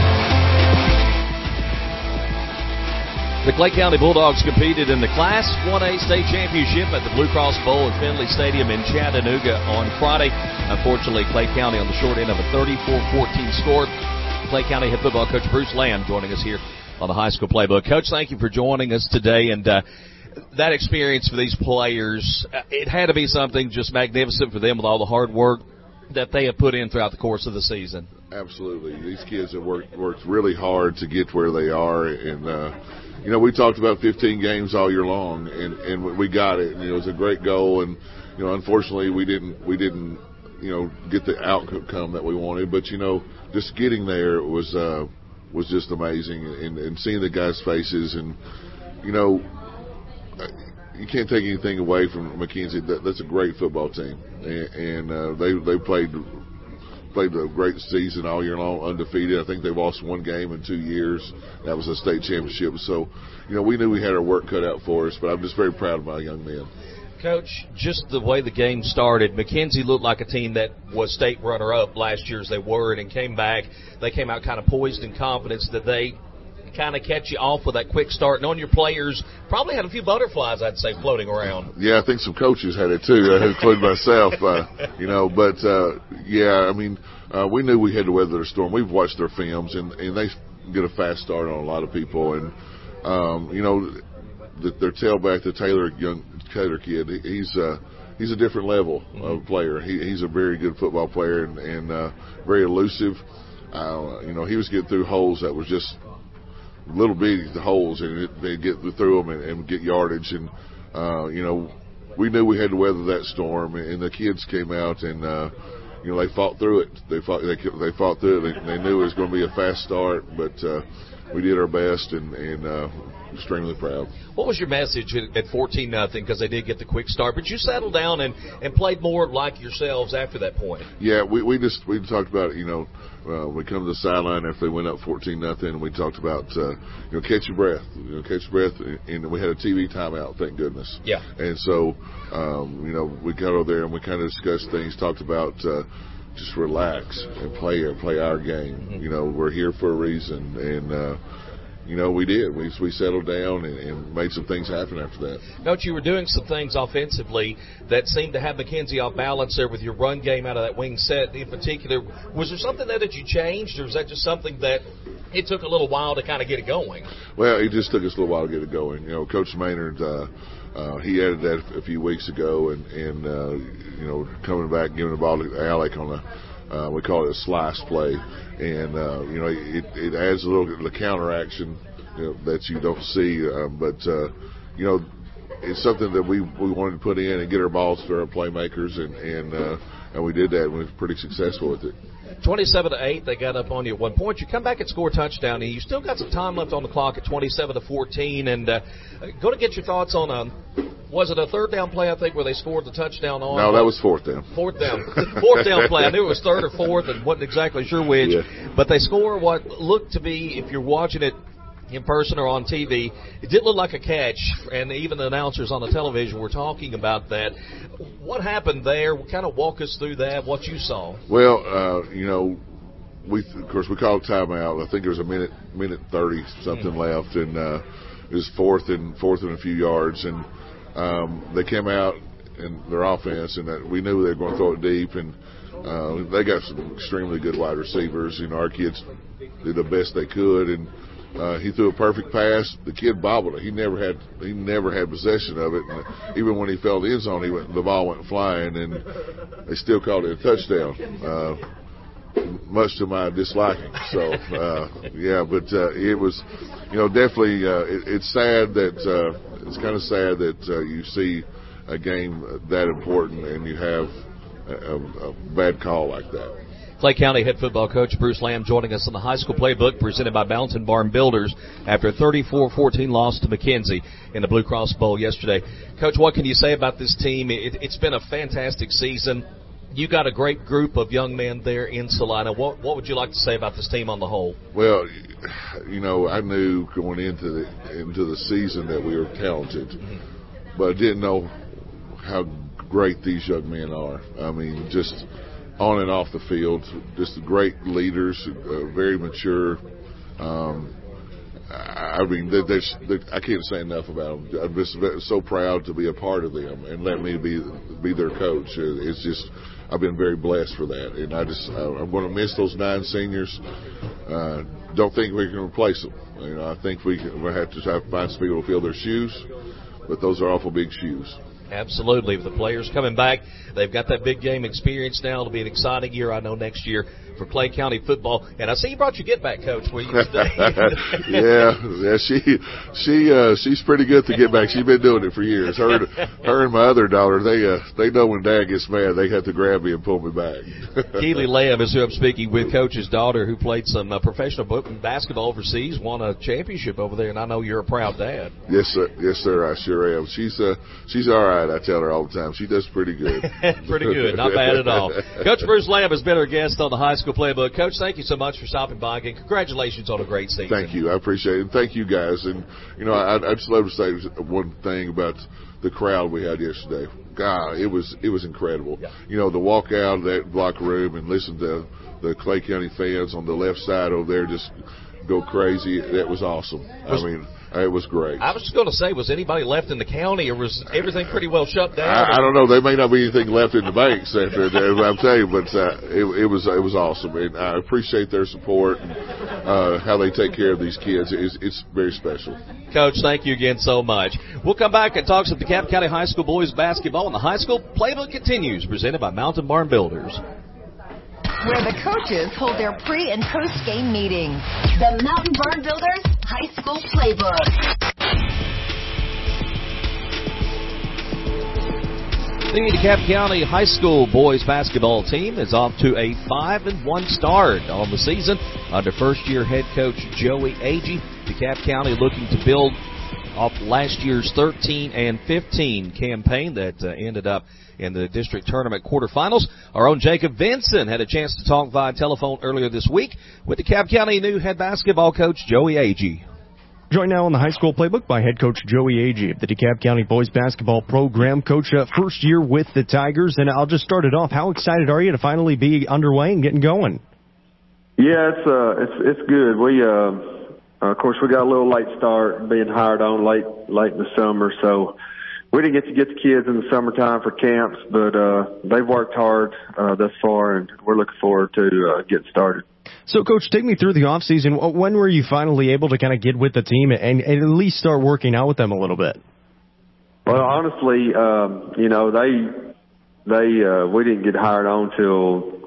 The Clay County Bulldogs competed in the Class one A state championship at the Blue Cross Bowl at Finley Stadium in Chattanooga on Friday. Unfortunately, Clay County on the short end of a thirty-four fourteen score. Clay County head football coach Bruce Lamb joining us here on the High School Playbook. Coach, thank you for joining us today. And uh, that experience for these players, it had to be something just magnificent for them with all the hard work that they have put in throughout the course of the season. Absolutely. These kids have worked worked really hard to get where they are. And, uh, you know, we talked about fifteen games all year long, and, and we got it. And it was a great goal. And, you know, unfortunately we didn't, we didn't, you know, get the outcome that we wanted. But, you know, just getting there was, uh, was just amazing. And, and seeing the guys' faces and, you know, you can't take anything away from McKenzie. That, that's a great football team, and, and uh, they they played played a great season all year long, undefeated. I think they lost one game in two years. That was a state championship. So, you know, we knew we had our work cut out for us. But I'm just very proud of my young men. Coach, just the way the game started, McKenzie looked like a team that was state runner-up last year as they were, and came back. They came out kind of poised in confidence that they kind of catch you off with that quick start. Knowing your players probably had a few butterflies, I'd say, floating around. Yeah, I think some coaches had it too, including myself. Uh, you know, but uh, yeah, I mean, uh, we knew we had to weather the storm. We've watched their films, and, and they get a fast start on a lot of people. And um, you know, the, their tailback, the Taylor young Taylor kid, he's uh, he's a different level of player. He, he's a very good football player and, and uh, very elusive. Uh, you know, he was getting through holes that was just little bitty holes, and it, they'd get through them and, and get yardage. And, uh, you know, we knew we had to weather that storm, and the kids came out and, uh, you know, they fought through it. They fought, they, they fought through it. They, they knew it was going to be a fast start, but uh, we did our best, and, and uh, extremely proud. What was your message at fourteen nothing? Because they did get the quick start, but you settled down and, and played more like yourselves after that point. Yeah, we, we just we talked about, you know, uh, we come to the sideline after they went up fourteen nothing, and we talked about, uh, you know, catch your breath, you know, catch your breath, and we had a T V timeout, thank goodness. Yeah. And so, um, you know, we got over there and we kind of discussed things, talked about uh, just relax and play play our game. Mm-hmm. You know, we're here for a reason, and. Uh, You know, we did. We we settled down and, and made some things happen after that. Coach, you were doing some things offensively that seemed to have McKenzie off balance there with your run game out of that wing set in particular. Was there something there that you changed, or is that just something that it took a little while to kind of get it going? Well, it just took us a little while to get it going. You know, Coach Maynard, uh, uh, he added that a few weeks ago, and, and uh, you know, coming back, giving the ball to Alec on a Uh, we call it a slice play, and uh, you know it, it adds a little bit of the counter action, you know, that you don't see. Uh, but uh, you know, it's something that we we wanted to put in and get our balls to our playmakers, and and uh, and we did that. And we were pretty successful with it. twenty-seven to eight, they got up on you at one point. You come back and score a touchdown, and you still got some time left on the clock at twenty-seven to fourteen. And uh, go to get your thoughts on um, was it a third down play, I think, where they scored the touchdown on? No, that was fourth down. Fourth down. Fourth down play. I knew it was third or fourth and wasn't exactly sure which. Yeah. But they score what looked to be, if you're watching it in person or on T V, it did look like a catch, and even the announcers on the television were talking about that. What happened there? Kind of walk us through that, what you saw. Well, uh, you know, we of course we called timeout. I think there was a minute, minute thirty something mm-hmm. left, and uh, it was fourth and fourth and a few yards, and um, they came out in their offense, and that we knew they were going to throw it deep, and uh, they got some extremely good wide receivers. You know, our kids did the best they could, and uh, he threw a perfect pass. The kid bobbled it. He never had he never had possession of it. And even when he fell in the end zone, he went the ball went flying, and they still called it a touchdown. Uh, much to my disliking. So, uh, yeah, but uh, it was, you know, definitely, uh, it, it's sad that, uh, it's kind of sad that uh, you see a game that important and you have a, a bad call like that. Clay County head football coach Bruce Lamb joining us on the high school playbook presented by Mountain Barn Builders after a thirty-four fourteen loss to McKenzie in the Blue Cross Bowl yesterday. Coach, what can you say about this team? It, it's been a fantastic season. You got a great group of young men there in Salina. What what would you like to say about this team on the whole? Well, you know, I knew going into the into the season that we were talented, mm-hmm. but I didn't know how great these young men are. I mean, just on and off the field, just great leaders, uh, very mature. Um, I mean, they, they, they, I can't say enough about them. I'm just so proud to be a part of them and let me be be their coach. It's just, I've been very blessed for that, and I just I'm going to miss those nine seniors. Uh, don't think we can replace them. You know, I think we can, we have to have to find some people to fill their shoes, but those are awful big shoes. Absolutely. With the players coming back, they've got that big game experience now. It'll be an exciting year, I know, next year for Clay County football. And I see you brought your get back, Coach. Where you stay? yeah, yeah. She, she, uh, she's pretty good to get back. She's been doing it for years. Her, her and my other daughter, they, uh, they know when Dad gets mad, they have to grab me and pull me back. Keely Lamb is who I'm speaking with, Coach's daughter, who played some uh, professional basketball overseas, won a championship over there, and I know you're a proud dad. Yes, sir. Yes, sir. I sure am. She's, uh, she's all right. I tell her all the time. She does pretty good. Pretty good. Not bad at all. Coach Bruce Lamb has been our guest on the High School Playbook. Coach, thank you so much for stopping by, and congratulations on a great season. Thank you. I appreciate it. And thank you, guys. And, you know, I, I'd just love to say one thing about the crowd we had yesterday. God, it was it was incredible. Yeah. You know, to walk out of that locker room and listen to the Clay County fans on the left side over there just go crazy, that was awesome. Was, I mean, it was great. I was just going to say, was anybody left in the county, or was everything pretty well shut down? I, I don't know. There may not be anything left in the banks after that, I'm telling you, but uh, it, it was it was awesome, and I appreciate their support and uh, how they take care of these kids. It's, it's very special. Coach, thank you again so much. We'll come back and talk some DeKalb County High School boys basketball, and the High School Playbook continues, presented by Mountain Barn Builders, where the coaches hold their pre- and post-game meetings. The Mountain Barn Builders High School Playbook. The DeKalb County High School boys basketball team is off to a five and one start on the season under first-year head coach Joey Agee. DeKalb County looking to build off last year's thirteen and fifteen campaign that uh, ended up in the district tournament quarterfinals. Our own Jacob Vinson had a chance to talk via telephone earlier this week with DeKalb County new head basketball coach Joey Agee. Joined now on the High School Playbook by head coach Joey Agee of the DeKalb County boys basketball program. Coach, uh, first year with the Tigers, and I'll just start it off. How excited are you to finally be underway and getting going? Yeah, it's uh, it's it's good. We uh. Uh, of course, we got a little late start, being hired on late late in the summer, so we didn't get to get the kids in the summertime for camps, but uh, they've worked hard uh, thus far, and we're looking forward to uh, getting started. So, Coach, take me through the off season. When were you finally able to kind of get with the team and, and at least start working out with them a little bit? Well, honestly, um, you know, they they uh, we didn't get hired on till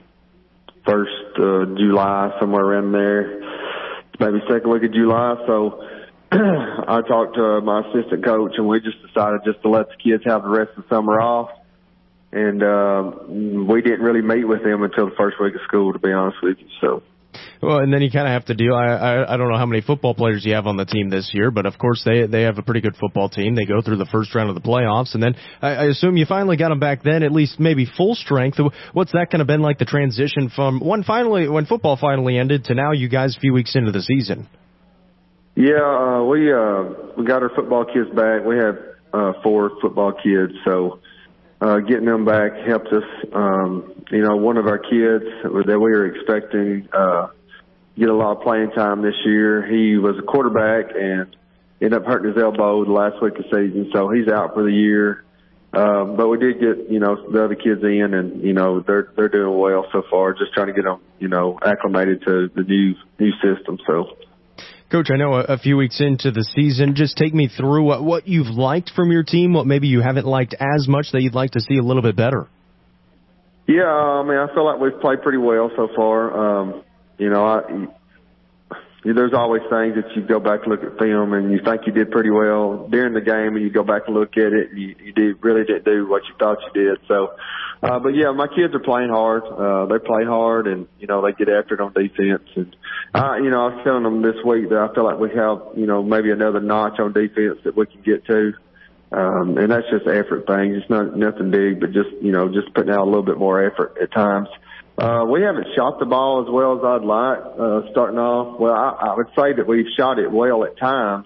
first uh, July, somewhere around there. Maybe second week of July, so I talked to my assistant coach, and we just decided just to let the kids have the rest of the summer off. And uh, we didn't really meet with them until the first week of school, to be honest with you. So, well, and then you kind of have to deal. I, I I don't know how many football players you have on the team this year, but of course they they have a pretty good football team. They go through the first round of the playoffs, and then I, I assume you finally got them back then, at least maybe full strength. What's that kind of been like, the transition from when finally when football finally ended to now you guys a few weeks into the season? Yeah, uh, we uh, we got our football kids back. We have uh, four football kids, so. Uh, getting them back helped us. Um, you know, one of our kids that we were expecting uh, get a lot of playing time this year. He was a quarterback, and ended up hurting his elbow the last week of the season, so he's out for the year. Um, but we did get, you know, the other kids in, and, you know, they're they're doing well so far, just trying to get them, you know, acclimated to the new new system. So, Coach, I know a, a few weeks into the season, just take me through what, what you've liked from your team, what maybe you haven't liked as much that you'd like to see a little bit better. Yeah, I mean, I feel like we've played pretty well so far. Um, you know, I, there's always things that you go back and look at film and you think you did pretty well during the game, and you go back and look at it and you, you did, really didn't do what you thought you did. So, uh, but yeah, my kids are playing hard. Uh, they play hard, and, you know, they get after it on defense. And, uh, you know, I was telling them this week that I feel like we have, you know, maybe another notch on defense that we can get to. Um, and that's just effort things. It's not nothing big, but just, you know, just putting out a little bit more effort at times. Uh, we haven't shot the ball as well as I'd like, uh, starting off. Well, I, I would say that we've shot it well at times.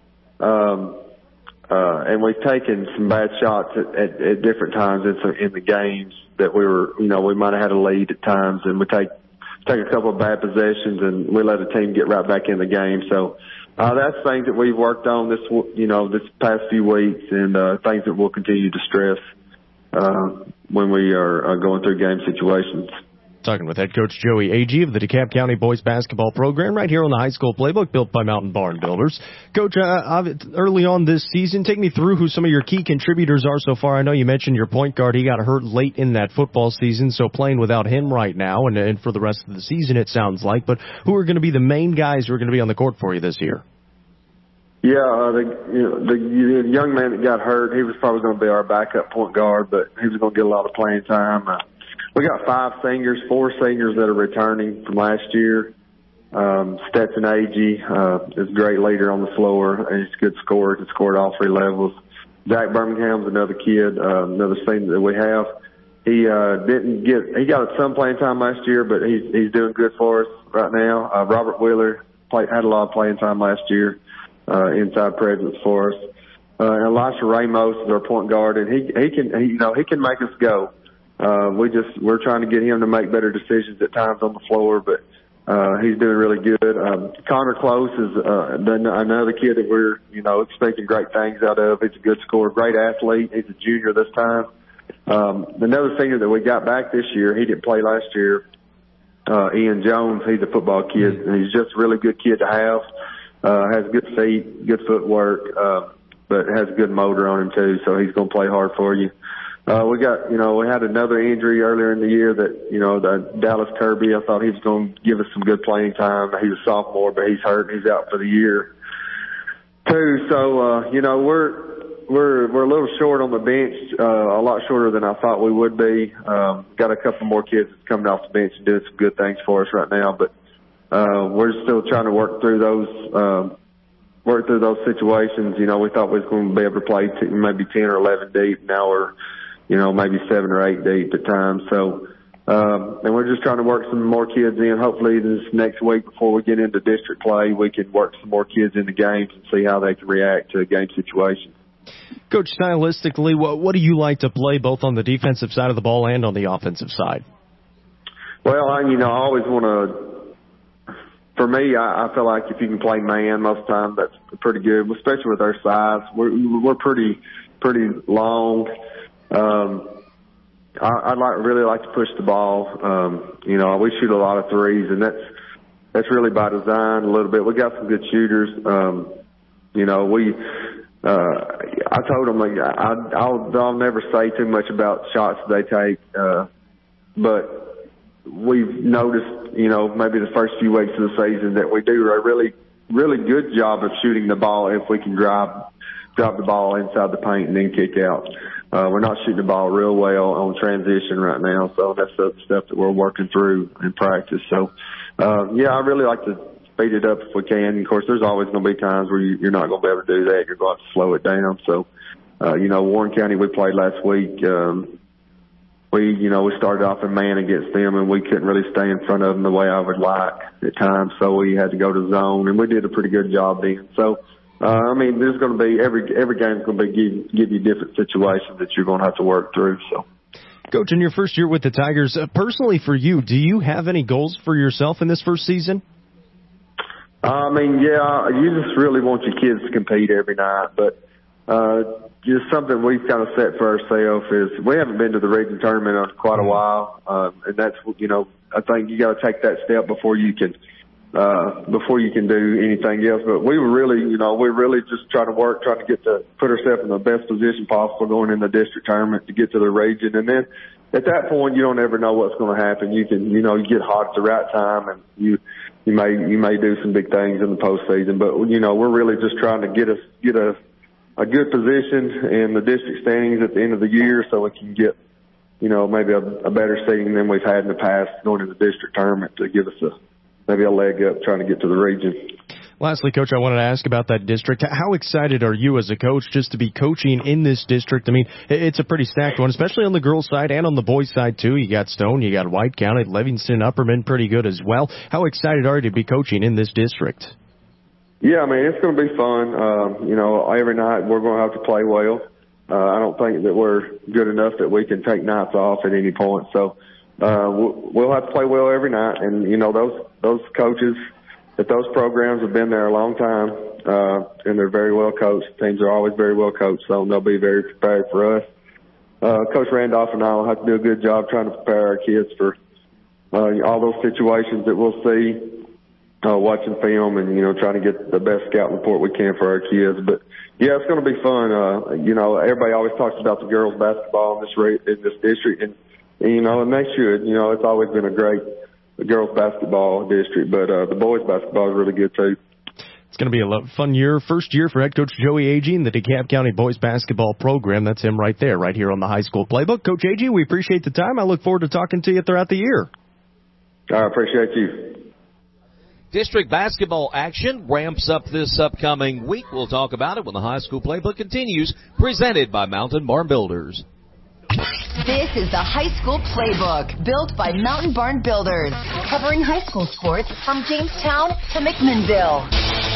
Um, uh, and we've taken some bad shots at, at, at different times in, some, in the games that we were, you know, we might have had a lead at times, and we take, take a couple of bad possessions and we let the team get right back in the game. So, uh, that's things that we've worked on this, you know, this past few weeks, and, uh, things that we'll continue to stress, uh, when we are uh, going through game situations. Talking with head coach Joey Agee of the DeKalb County boys basketball program right here on the High School Playbook, built by Mountain Barn Builders. Coach, uh, early on this season, take me through who some of your key contributors are so far. I know you mentioned your point guard. He got hurt late in that football season, so playing without him right now and, and for the rest of the season, it sounds like. But who are going to be the main guys who are going to be on the court for you this year? Yeah, uh, the, you know, the, the young man that got hurt, he was probably going to be our backup point guard, but he was going to get a lot of playing time. Uh, We got five seniors, four seniors that are returning from last year. Um, Stetson Agee uh, is a great leader on the floor. He's a good scorer. He scored all three levels. Zach Birmingham's another kid, uh, another senior that we have. He uh, didn't get. He got some playing time last year, but he's he's doing good for us right now. Uh, Robert Wheeler play, had a lot of playing time last year, uh, inside presence for us. Uh, and Elisha Ramos is our point guard, and he he can he, you know he can make us go. Uh, we just, we're trying to get him to make better decisions at times on the floor, but, uh, he's doing really good. Um, Connor Close is, uh, another kid that we're, you know, expecting great things out of. He's a good scorer, great athlete. He's a junior this time. Um, another senior that we got back this year, he didn't play last year, uh, Ian Jones. He's a football kid, and he's just a really good kid to have. Uh, has good feet, good footwork, uh, but has a good motor on him too, so he's going to play hard for you. Uh, we got, you know, we had another injury earlier in the year that, you know, the Dallas Kirby, I thought he was going to give us some good playing time. He was a sophomore, but he's hurt and he's out for the year too. So, uh, you know, we're, we're, we're a little short on the bench, uh, a lot shorter than I thought we would be. Um, got a couple more kids coming off the bench and doing some good things for us right now, but, uh, we're still trying to work through those, um, work through those situations. You know, we thought we was going to be able to play t- maybe ten or eleven deep. Now we're, you know, maybe seven or eight deep at times. So, um, and we're just trying to work some more kids in. Hopefully this next week before we get into district play, we can work some more kids into games and see how they can react to a game situation. Coach, stylistically, what, what do you like to play both on the defensive side of the ball and on the offensive side? Well, I, you know, I always want to, for me, I, I feel like if you can play man most of the time, that's pretty good, especially with our size. We're, we're pretty, pretty long. Um, I, I'd like, really like to push the ball. Um, you know, we shoot a lot of threes, and that's, that's really by design a little bit. We got some good shooters. Um, you know, we, uh, I told them, like, I, I'll, I'll never say too much about shots they take. Uh, but we've noticed, you know, maybe the first few weeks of the season that we do a really, really good job of shooting the ball if we can drive, drop the ball inside the paint and then kick out. Uh, we're not shooting the ball real well on transition right now, so that's the stuff that we're working through in practice. So, uh, yeah, I really like to speed it up if we can. And of course, there's always going to be times where you, you're not going to be able to do that. You're going to have to slow it down. So, uh, you know, Warren County, we played last week. Um, we, you know, we started off in man against them, and we couldn't really stay in front of them the way I would like at times. So we had to go to zone, and we did a pretty good job then. So, Uh, I mean, there's going to be every every game's going to be give, give you different situations that you're going to have to work through. So, Coach, in your first year with the Tigers, uh, personally for you, do you have any goals for yourself in this first season? I mean, yeah, you just really want your kids to compete every night, but uh, just something we've kind of set for ourselves is we haven't been to the region tournament in quite a while, uh, and that's, you know, I think you got to take that step before you can uh, before you can do anything else. But we were really, you know, we really just trying to work, trying to get to put ourselves in the best position possible going in the district tournament to get to the region, and then at that point you don't ever know what's going to happen. You can, you know, you get hot at the right time, and you. You may you may do some big things in the postseason, but you know we're really just trying to get us get a a good position in the district standings at the end of the year, so we can get you know maybe a, a better seeding than we've had in the past going to the district tournament to give us a maybe a leg up trying to get to the region. Lastly, Coach, I wanted to ask about that district. How excited are you as a coach just to be coaching in this district? I mean, it's a pretty stacked one, especially on the girls' side and on the boys' side, too. You got Stone, you got White County, Livingston, Upperman, pretty good as well. How excited are you to be coaching in this district? Yeah, I mean, it's going to be fun. Um, you know, every night we're going to have to play well. Uh, I don't think that we're good enough that we can take nights off at any point. So uh, we'll have to play well every night. And, you know, those those coaches – that those programs have been there a long time, uh, and they're very well coached. Teams are always very well coached, so they'll be very prepared for us. Uh, Coach Randolph and I will have to do a good job trying to prepare our kids for uh, all those situations that we'll see, uh, watching film and, you know, trying to get the best scouting report we can for our kids. But, yeah, it's going to be fun. Uh, you know, everybody always talks about the girls' basketball in this, re- in this district, and, and, you know, and they should. You know, it's always been a great – the girls basketball district, but uh, the boys basketball is really good too. It's going to be a fun year, first year for head coach Joey Agee in the DeKalb County boys basketball program. That's him right there, right here on the High School Playbook. Coach Agee, we appreciate the time. I look forward to talking to you throughout the year. I appreciate you. District basketball action ramps up this upcoming week. We'll talk about it when the High School Playbook continues, presented by Mountain Barn Builders. This is the High School Playbook, built by Mountain Barn Builders, covering high school sports from Jamestown to McMinnville.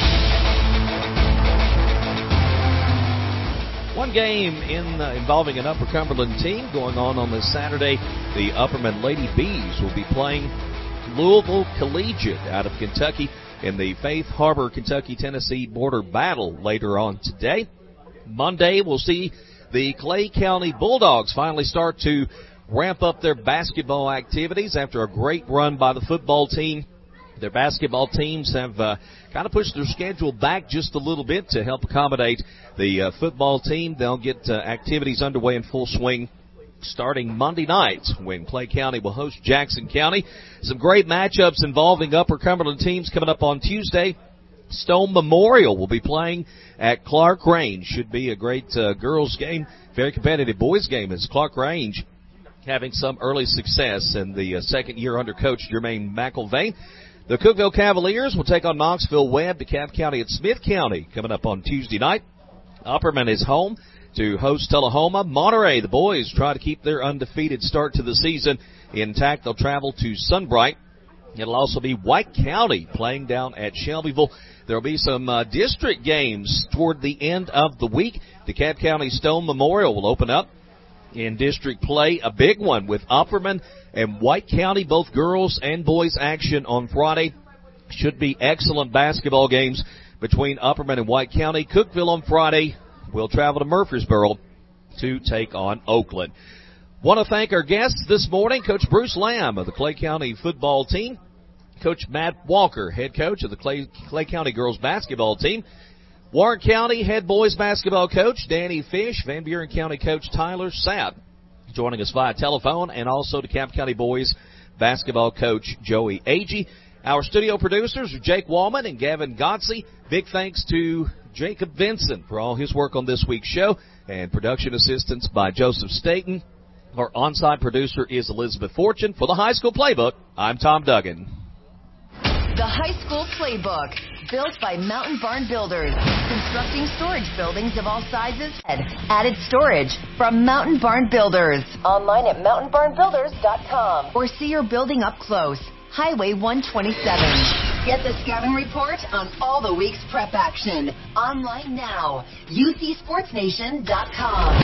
One game in uh, involving an Upper Cumberland team going on on this Saturday. The Upperman Lady Bees will be playing Louisville Collegiate out of Kentucky in the Faith Harbor, Kentucky-Tennessee border battle later on today. Monday, we'll see the Clay County Bulldogs finally start to ramp up their basketball activities after a great run by the football team. Their basketball teams have uh, kind of pushed their schedule back just a little bit to help accommodate the uh, football team. They'll get uh, activities underway in full swing starting Monday night when Clay County will host Jackson County. Some great matchups involving Upper Cumberland teams coming up on Tuesday. Stone Memorial will be playing at Clark Range. Should be a great uh, girls game, very competitive boys game as Clark Range having some early success in the uh, second year under coach Jermaine McElvain. The Cookeville Cavaliers will take on Knoxville Webb, DeKalb County, and Smith County coming up on Tuesday night. Upperman is home to host Tullahoma. Monterey, the boys, try to keep their undefeated start to the season intact. They'll travel to Sunbright. It'll also be White County playing down at Shelbyville. There'll be some uh, district games toward the end of the week. DeKalb County Stone Memorial will open up in district play, a big one with Upperman and White County, both girls and boys action on Friday. Should be excellent basketball games between Upperman and White County. Cookeville on Friday will travel to Murfreesboro to take on Oakland. Want to thank our guests this morning, Coach Bruce Lamb of the Clay County football team, Coach Matt Walker, head coach of the Clay, Clay County girls basketball team, Warren County head boys basketball coach Danny Fish, Van Buren County coach Tyler Sapp joining us via telephone, and also DeKalb County boys basketball coach Joey Agee. Our studio producers are Jake Wallman and Gavin Godsey. Big thanks to Jacob Vinson for all his work on this week's show, and production assistance by Joseph Staten. Our on-site producer is Elizabeth Fortune. For the High School Playbook, I'm Tom Duggan. The High School Playbook, built by Mountain Barn Builders, constructing storage buildings of all sizes and added storage from Mountain Barn Builders. Online at mountain barn builders dot com or see your building up close. Highway one twenty-seven. Get the scouting report on all the week's prep action. Online now. U C sports nation dot com.